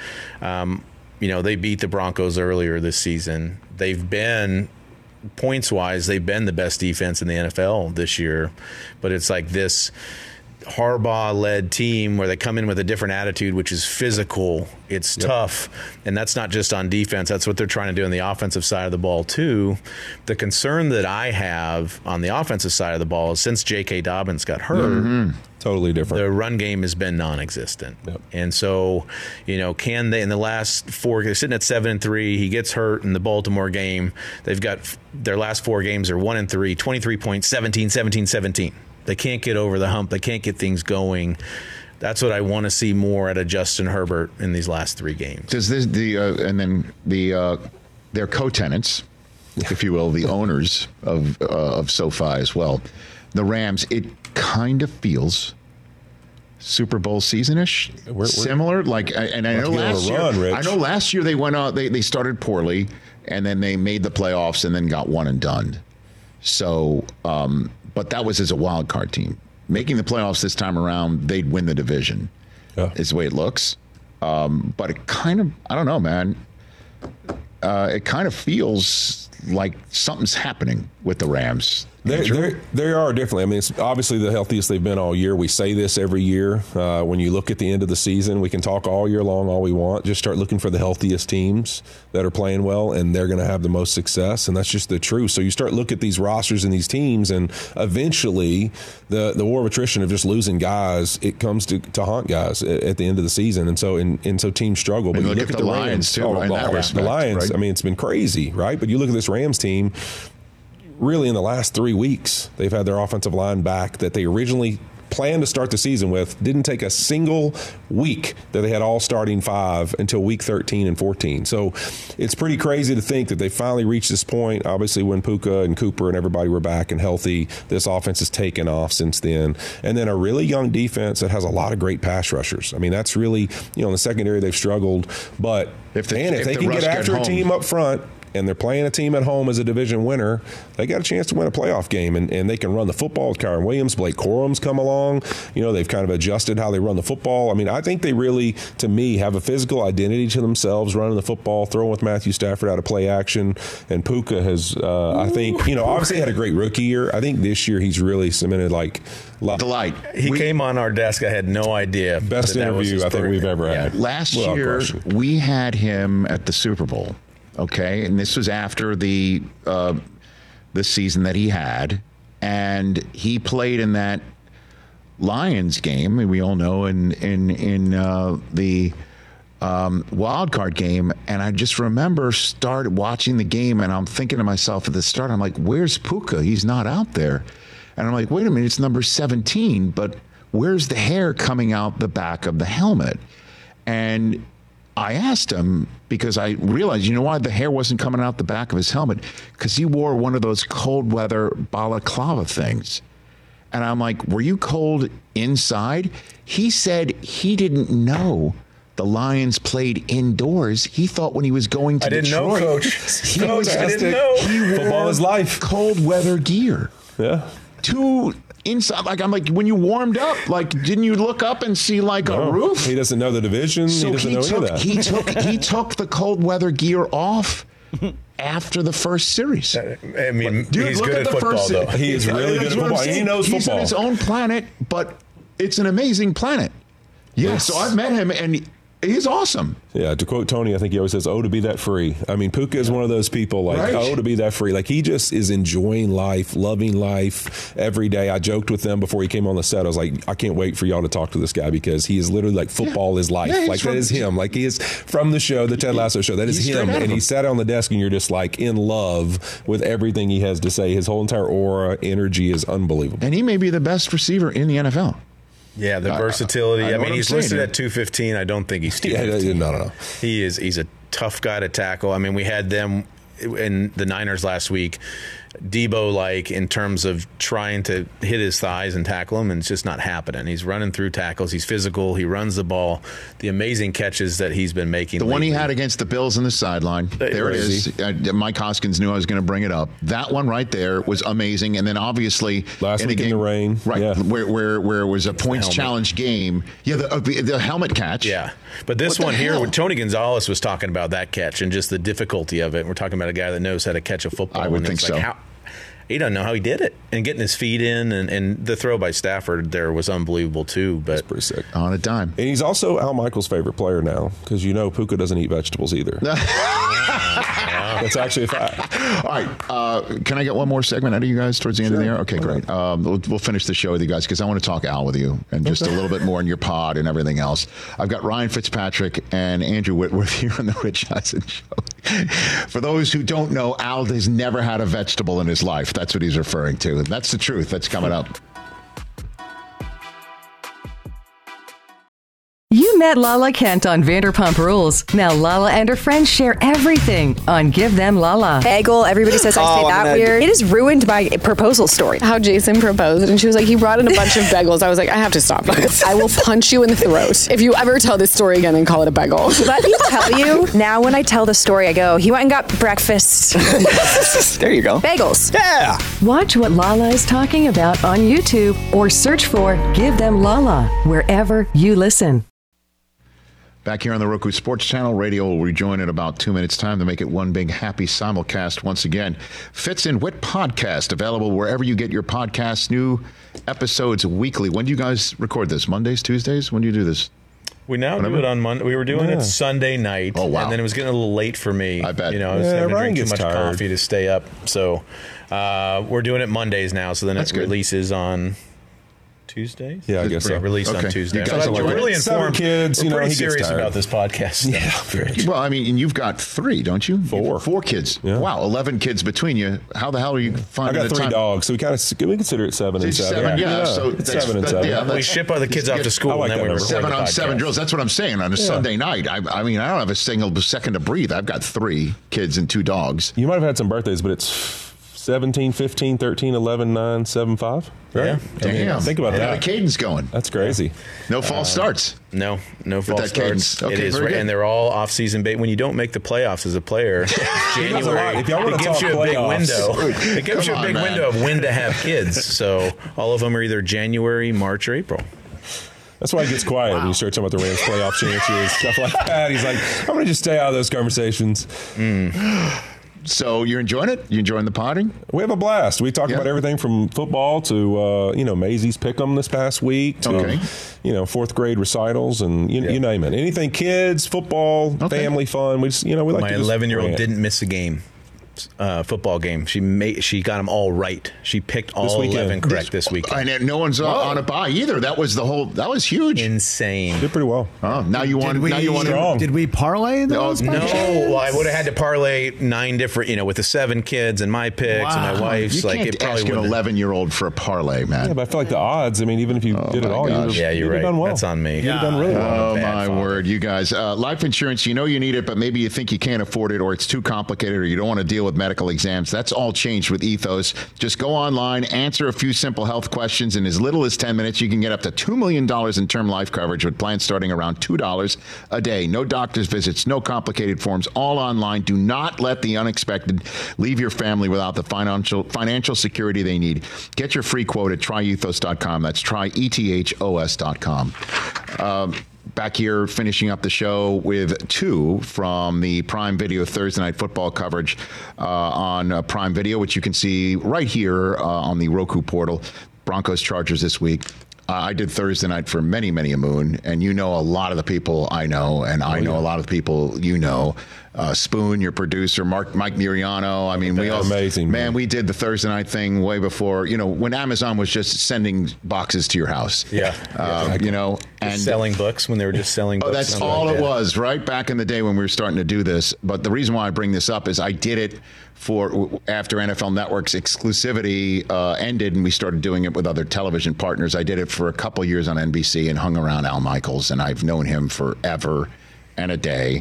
they beat the Broncos earlier this season. They've been points-wise, they've been the best defense in the NFL this year, but it's like this Harbaugh-led team where they come in with a different attitude, which is physical. It's tough, and that's not just on defense. That's what they're trying to do on the offensive side of the ball, too. The concern that I have on the offensive side of the ball is since J.K. Dobbins got hurt, totally different. The run game has been non-existent. And so, can they, in the last 4, they're sitting at 7-3, he gets hurt in the Baltimore game. They've got their last 4 games are 1-3, 23 points, 17, 17, 17. They can't get over the hump. They can't get things going. That's what I want to see more out of Justin Herbert in these last 3 games. Does this their co-tenants, if you will, the owners of SoFi as well, the Rams? It kind of feels Super Bowl season-ish, similar. Like, and I know last year they went out. They started poorly, and then they made the playoffs, and then got one and done. So. But that was as a wild card team. Making the playoffs this time around, they'd win the division, is the way it looks. But it kind of, I don't know, man. It kind of feels like something's happening with the Rams. They are definitely. I mean, it's obviously the healthiest they've been all year. We say this every year. When you look at the end of the season, we can talk all year long all we want. Just start looking for the healthiest teams that are playing well, and they're going to have the most success, and that's just the truth. So you start looking at these rosters and these teams, and eventually the war of attrition of just losing guys, it comes to haunt guys at the end of the season, and so teams struggle. But you look at the Lions, too, in that respect, the Lions, right? I mean, it's been crazy, right? But you look at this Rams team, really in the last 3 weeks, they've had their offensive line back that they originally planned to start the season with didn't take a single week that they had all starting 5 until week 13 and 14. So it's pretty crazy to think that they finally reached this point. Obviously, when Puka and Cooper and everybody were back and healthy, this offense has taken off since then. And then a really young defense that has a lot of great pass rushers. I mean, that's really, in the secondary they've struggled. But if they can get after a team up front, and they're playing a team at home as a division winner, they got a chance to win a playoff game, and they can run the football. Kyron Williams, Blake Corum's come along. They've kind of adjusted how they run the football. I mean, I think they really, to me, have a physical identity to themselves, running the football, throwing with Matthew Stafford out of play action. And Puka has, I think, obviously had a great rookie year. I think this year he's really cemented the light. He came on our desk. I had no idea. Best interview I think we've ever had. Last year, we had him at the Super Bowl. Okay, and this was after the season that he had, and he played in that Lions game. We all know in the wild card game, and I just remember started watching the game, and I'm thinking to myself at the start, I'm like, "Where's Puka? He's not out there." And I'm like, "Wait a minute, it's number 17, but where's the hair coming out the back of the helmet?" And I asked him, because I realized, why the hair wasn't coming out the back of his helmet? Because he wore one of those cold weather balaclava things. And I'm like, were you cold inside? He said he didn't know the Lions played indoors. He thought when he was going to Detroit. I didn't know, Coach. He wore football is life. Cold weather gear. Yeah. Inside, I'm like, when you warmed up, didn't you look up and see a roof? He doesn't know the division. So he doesn't know any of that. He took the cold weather gear off after the first series. I mean, he's good at football, though. He is really good at football. He knows football. He's in his own planet, but it's an amazing planet. Yes. So I've met him, and he's awesome. Yeah, to quote Tony, I think he always says, "Oh, to be that free." I mean, Puka is one of those people "Oh, to be that free." He just is enjoying life, loving life every day. I joked with them before he came on the set. I was like, I can't wait for y'all to talk to this guy, because he is literally football is life. That is him. He is from the show, the Ted Lasso show. That is him. And he sat on the desk, and you're just in love with everything he has to say. His whole entire aura, energy is unbelievable. And he may be the best receiver in the NFL. Yeah, the versatility. I mean, he's listed at 215. I don't think he's 215. No. He's a tough guy to tackle. I mean, we had them in the Niners last week. Debo, in terms of trying to hit his thighs and tackle him, and it's just not happening. He's running through tackles. He's physical. He runs the ball. The amazing catches that he's been making. The one he had against the Bills on the sideline. There it is. Mike Hoskins knew I was going to bring it up. That one right there was amazing. And then obviously last week in the rain, right, where it was a points challenge game. Yeah, the helmet catch. Yeah, but this one here, when Tony Gonzalez was talking about that catch and just the difficulty of it. We're talking about a guy that knows how to catch a football. I would think so. He doesn't know how he did it, and getting his feet in, and the throw by Stafford there was unbelievable too. But it's pretty sick on a dime. And he's also Al Michaels' favorite player now, because Puka doesn't eat vegetables either. That's actually a fact. All right, can I get one more segment out of you guys towards the end of the year? Okay, great. We'll finish the show with you guys, because I want to talk Al with you and just a little bit more in your pod and everything else. I've got Ryan Fitzpatrick and Andrew Whitworth here on the Rich Eisen Show. For those who don't know, Al has never had a vegetable in his life. That's what he's referring to. That's the truth. That's coming up. You met Lala Kent on Vanderpump Rules. Now Lala and her friends share everything on Give Them Lala. Bagel, everybody says I say that weird. It has ruined my proposal story. How Jason proposed, and she was like, he brought in a bunch of bagels. I was like, I have to stop this. I will punch you in the throat if you ever tell this story again and call it a bagel. Let me tell you, now when I tell the story, I go, he went and got breakfast. There you go. Bagels. Yeah. Watch what Lala is talking about on YouTube, or search for Give Them Lala wherever you listen. Back here on the Roku Sports Channel, radio will rejoin in about 2 minutes' time to make it one big happy simulcast once again. Fitz and Wit podcast, available wherever you get your podcasts. New episodes weekly. When do you guys record this? Mondays, Tuesdays? When do you do this? We now do it on Monday. We were doing it Sunday night. Oh, wow. And then it was getting a little late for me. I bet. I was having to drink too much coffee to stay up. So we're doing it Mondays now. So then it releases on Tuesdays? Yeah, I guess so. Released on Tuesday. You guys are really informed. 7 kids, We're pretty he gets serious tired. about this podcast. Yeah. Well, I mean, and you've got 3, don't you? 4. 4 kids. Yeah. Wow, 11 kids between you. How the hell are you I finding got the 3 time? dogs, so we consider it 7 and 7. 7, yeah. So it's that's- 7 and that- 7. yeah, We ship other kids off to school, I like and then that we number. record 7 the on 7 podcast. drills. That's what I'm saying. On a Sunday night, I mean, I don't have a single second to breathe. I've got 3 kids and 2 dogs. You might have had some birthdays, but it's 17, 15, 13, 11, 9, 7, 5. Right? Yeah. Damn. Think about How that. the cadence going? That's crazy. No false starts. No false that starts. cadence. Okay, it is very right, good. and they're all off-season bait. When you don't make the playoffs as a player, January, If y'all wanna it gives talk you a big playoffs. window. It gives you a Come big on, man. window of when to have kids. So all of them are either January, March, or April. That's why he gets quiet when you start talking about the Rams playoff chances, stuff like that. He's like, I'm going to just stay out of those conversations. So you're enjoying it? You enjoying the potting? We have a blast. We talk Yeah. about everything from football to, Maisie's Pick'em this past week to, Okay. 4th grade recitals and you name it. Anything kids, football, family fun. We just, we like My to just 11-year-old rant. didn't miss a game. Football game. She got them all right. She picked all weekend. 11 correct this weekend. And no one's on a bye either. That was huge. Insane. Did pretty well. Oh, now you want. Now you want. Strong. Did we parlay those? No, well, I would have had to parlay 9 different, with the 7 kids and my picks and my You wife's. Like can't it probably ask an would. 11-year-old for a parlay, man. Yeah, but I feel like the odds, even if you did it my all, gosh. Yeah, you're you'd right. have done well. That's on me. You'd have done really well. Oh, bad my father. word, you guys. Life insurance, you need it, but maybe you think you can't afford it or it's too complicated or you don't want to deal with medical exams. That's all changed with Ethos. Just go online, answer a few simple health questions. In as little as 10 minutes, you can get up to $2 million in term life coverage with plans starting around $2 a day. No doctor's visits, no complicated forms, all online. Do not let the unexpected leave your family without the financial security they need. Get your free quote at tryethos.com. That's tryethos.com. Back here finishing up the show with 2 from the Prime Video Thursday Night Football coverage on Prime Video, which you can see right here on the Roku portal. Broncos Chargers this week. I did Thursday night for many, many a moon, and a lot of the people I know, and I know a lot of the people you know. Spoon, your producer, Mike Muriano. I mean, we all amazing, man. We did the Thursday night thing way before, when Amazon was just sending boxes to your house. Yeah. And selling books when they were just selling books. that's all it was, right? Back in the day when we were starting to do this. But the reason why I bring this up is I did it after NFL Network's exclusivity ended and we started doing it with other television partners. I did it for a couple years on NBC and hung around Al Michaels, and I've known him forever and a day.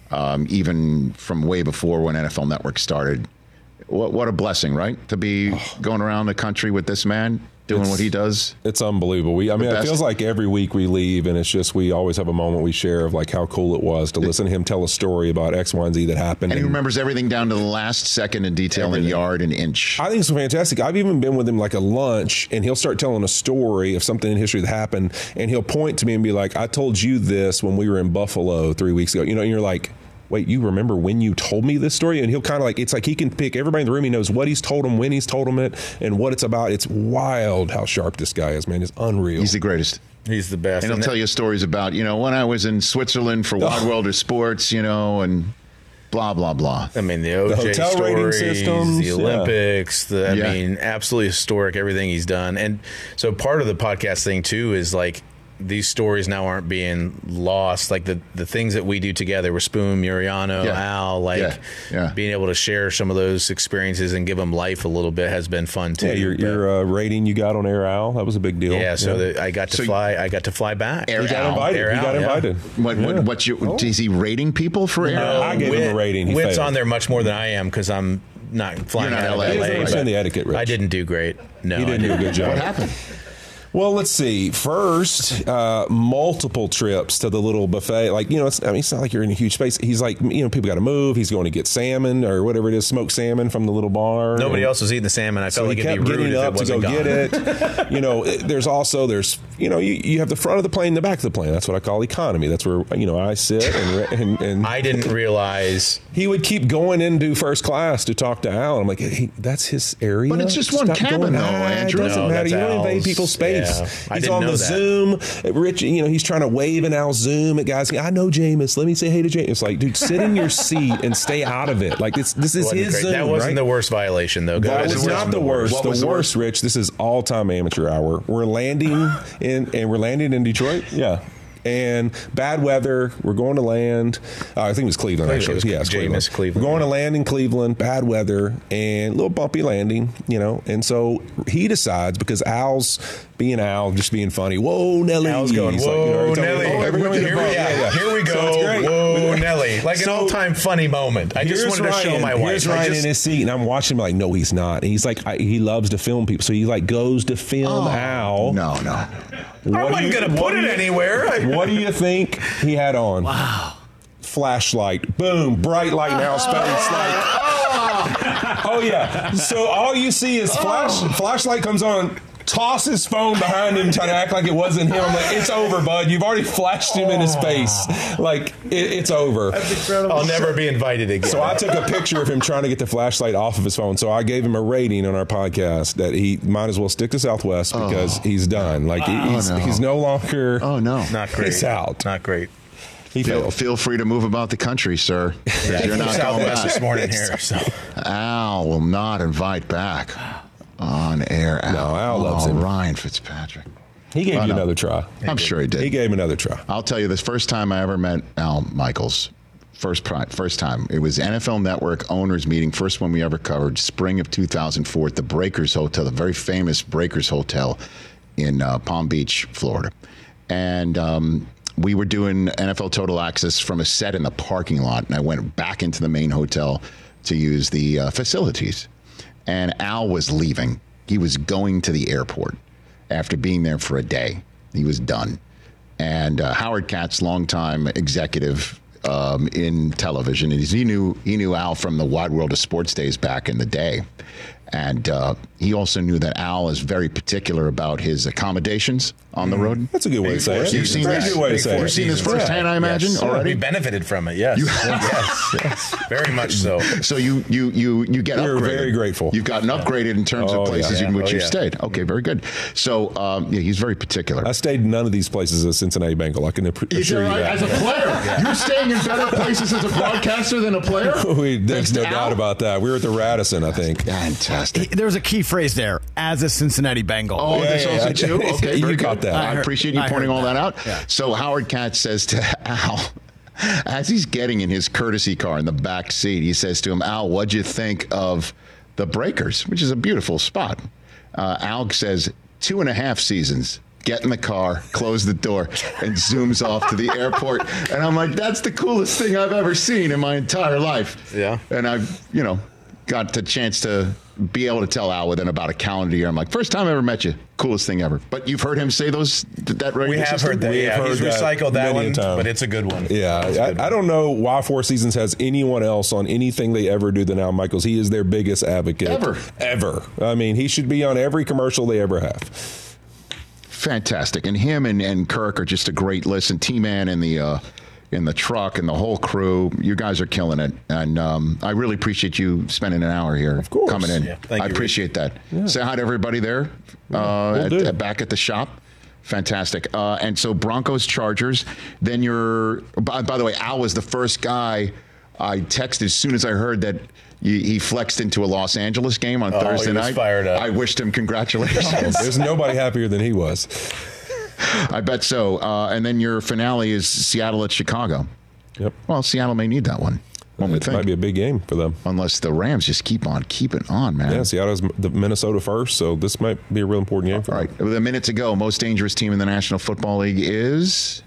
Even from way before when NFL Network started. What a blessing, right? To be going around the country with this man, doing what he does. It's unbelievable. It feels like every week we leave and it's just we always have a moment we share of like how cool it was to listen to him tell a story about X, Y, and Z that happened. And he remembers everything down to the last second in detail and yard and inch. I think it's fantastic. I've even been with him like a lunch and he'll start telling a story of something in history that happened and he'll point to me and be like, I told you this when we were in Buffalo 3 weeks ago. And you're like, wait, you remember when you told me this story? And he'll kind of it's like he can pick everybody in the room. He knows what he's told him, when he's told him it, and what it's about. It's wild how sharp this guy is, man. It's unreal. He's the greatest. He's the best. And he'll tell you stories about, when I was in Switzerland for Wide World of Sports, and blah, blah, blah. I mean, the OJ hotel stories, rating systems, the Olympics, absolutely historic, everything he's done. And so part of the podcast thing, too, is like, these stories now aren't being lost. Like the things that we do together with Spoon, Muriano, Al, being able to share some of those experiences and give them life a little bit has been fun too. Yeah, your rating you got on Air Al, that was a big deal. Yeah, so I got to fly. I got to fly back. Air He got Al. invited. Air He got Al, invited. Is he rating people for Air Al? I gave him a rating. He Witt's failed. on there much more than I am because I'm not flying You're not out of LA. LA. He doesn't understand the etiquette, Rich. I didn't do great. No, He didn't do a good job. What happened? Well, let's see. First, multiple trips to the little buffet. Like, it's not like you're in a huge space. He's like, people got to move. He's going to get salmon or whatever it is, smoked salmon from the little bar. Nobody else was eating the salmon. I felt like he it'd kept be rude getting if up it to go wasn't get it. There's you have the front of the plane, the back of the plane. That's what I call economy. That's where I sit and I didn't realize he would keep going into first class to talk to Al. I'm like, hey, that's his area. But it's just one cabin, though, Andrew. It doesn't matter. that's You don't invade Al's. people's space. He's on the Zoom. Rich, he's trying to wave in Al's Zoom at guys. I know Jameis. Let me say hey to Jameis. It's like, dude, sit in your seat and stay out of it. Like this is his Zoom. That wasn't right? the worst violation, though. That was not the worst. The worst, Rich. This is all-time amateur hour. We're landing in Detroit. Yeah. And bad weather. We're going to land. I think it was Cleveland, actually. Yeah, it's Cleveland. We're going to land in Cleveland. Bad weather and a little bumpy landing, And so he decides, because Al's being Al, just being funny. Whoa, Nelly. Al's going, whoa, Nelly. Here we go. So whoa, Nelly. Like an all-time funny moment. I just wanted to show my wife. Here's Ryan in his seat, and I'm watching him like, no, he's not. And he's like, he loves to film people. So he goes to film Al. No. I wasn't going to put it anywhere. What do you think he had on? Wow. Flashlight. Boom. Bright light in Al's face. Oh, yeah. So all you see is flashlight comes on. Toss his phone behind him, trying to act like it wasn't him. I'm like, it's over, bud. You've already flashed him in his face. Like, it's over. That's incredible. I'll never be invited again. So I took a picture of him trying to get the flashlight off of his phone. So I gave him a rating on our podcast that he might as well stick to Southwest because he's done. Like, he's no longer. Oh, no. Not great. He's out. Not great. Feel free to move about the country, sir. You're not going back this morning here. So. Al will not invite back. On air. No, Al loves him. Ryan Fitzpatrick. He gave you another try. I'm sure he did. He gave him another try. I'll tell you, this first time I ever met Al Michaels, first time, it was NFL Network owners meeting, first one we ever covered, spring of 2004 at the Breakers Hotel, the very famous Breakers Hotel in Palm Beach, Florida. And we were doing NFL Total Access from a set in the parking lot, and I went back into the main hotel to use the facilities. And Al was leaving. He was going to the airport after being there for a day. He was done. And Howard Katz, longtime executive in television, and he knew Al from the Wide World of Sports days back in the day. And he also knew that Al is very particular about his accommodations on the road. That's a good way to say it. You've seen this? You've seen this firsthand, I imagine, already? We benefited from it, yes. Yes. Very much so. So you get upgraded. We're very grateful. You've gotten upgraded in terms of places in which you've stayed. Okay, very good. So he's very particular. I stayed in none of these places as Cincinnati Bengal. I can assure you that. As a player, you're staying in better places as a broadcaster than a player? There's no doubt about that. We were at the Radisson, I think. Fantastic. There was a key phrase there, as a Cincinnati Bengal. Oh, that's also too? Okay, you got that. I appreciate you pointing all that out. Yeah. So Howard Katz says to Al, as he's getting in his courtesy car in the back seat, he says to him, Al, what'd you think of the Breakers, which is a beautiful spot? Al says, 2.5 seasons. Get in the car, close the door, and zooms off to the airport. And I'm like, that's the coolest thing I've ever seen in my entire life. Yeah. And I've, got the chance to be able to tell Al within about a calendar year. I'm like, first time I ever met you, coolest thing ever. But you've heard him say that radio We have system? heard that. He's recycled that one, but it's a good one. Yeah, I don't know why Four Seasons has anyone else on anything they ever do than Al Michaels. He is their biggest advocate. Ever. I mean, he should be on every commercial they ever have. Fantastic. And him and Kirk are just a great listen. T-Man and in the truck and the whole crew, you guys are killing it. And I really appreciate you spending an hour here coming in. Yeah, thank you, I appreciate that. Yeah. Say hi to everybody there back at the shop. Fantastic. And so Broncos, Chargers. Then by the way, Al was the first guy I texted as soon as I heard that he flexed into a Los Angeles game on Thursday night. Fired up. I wished him congratulations. There's nobody happier than he was. I bet so. And then your finale is Seattle at Chicago. Yep. Well, Seattle may need that one. It might be a big game for them. Unless the Rams just keep on keeping on, man. Yeah, Seattle's the Minnesota first, so this might be a real important game for them. All right, with a minute to go, most dangerous team in the National Football League is?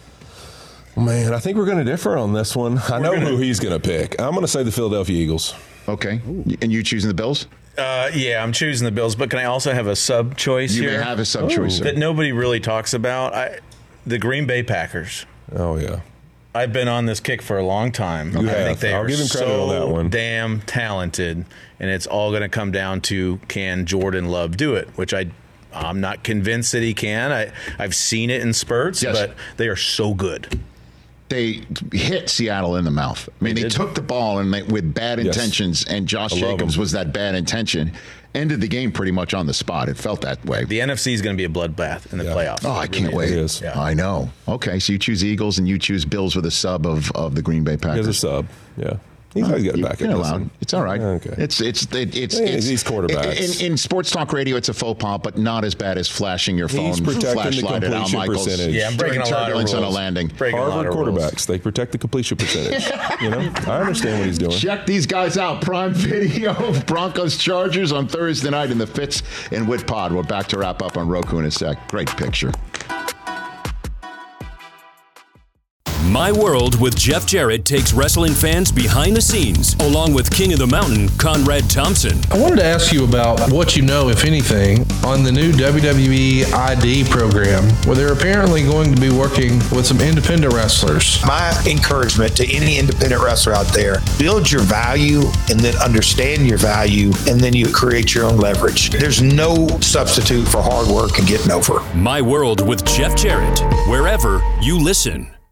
Man, I think we're going to differ on this one. I know who he's going to pick. I'm going to say the Philadelphia Eagles. Okay. Ooh. And you choosing the Bills? Yeah, I'm choosing the Bills, but can I also have a sub-choice here? You may have a sub-choice. That nobody really talks about. The Green Bay Packers. Oh, yeah. I've been on this kick for a long time. I think they are give him credit on that one. Damn talented, and it's all going to come down to, can Jordan Love do it, which I'm not convinced that he can. I've seen it in spurts, but they are so good. they hit Seattle in the mouth. I mean, they took the ball and with bad intentions, and Josh Jacobs was that bad intention. Ended the game pretty much on the spot. It felt that way. The NFC is going to be a bloodbath in the playoffs. Oh, I can't wait. Yeah. I know. Okay, so you choose Eagles and you choose Bills with a sub of the Green Bay Packers. There's a sub, yeah. He's got to get it back. You're allowed. It's all right. Okay. It's these quarterbacks. In sports talk radio, it's a faux pas, but not as bad as flashing your phone. He's protecting the completion percentage. Yeah, I'm breaking a lot of rules on a landing. Harvard quarterbacks, they protect the completion percentage. I understand what he's doing. Check these guys out. Prime Video of Broncos Chargers on Thursday night in the Fitz and Wit Pod. We're back to wrap up on Roku in a sec. Great picture. My World with Jeff Jarrett takes wrestling fans behind the scenes, along with King of the Mountain, Conrad Thompson. I wanted to ask you about what you know, if anything, on the new WWE ID program, where they're apparently going to be working with some independent wrestlers. My encouragement to any independent wrestler out there, build your value and then understand your value, and then you create your own leverage. There's no substitute for hard work and getting over. My World with Jeff Jarrett, wherever you listen.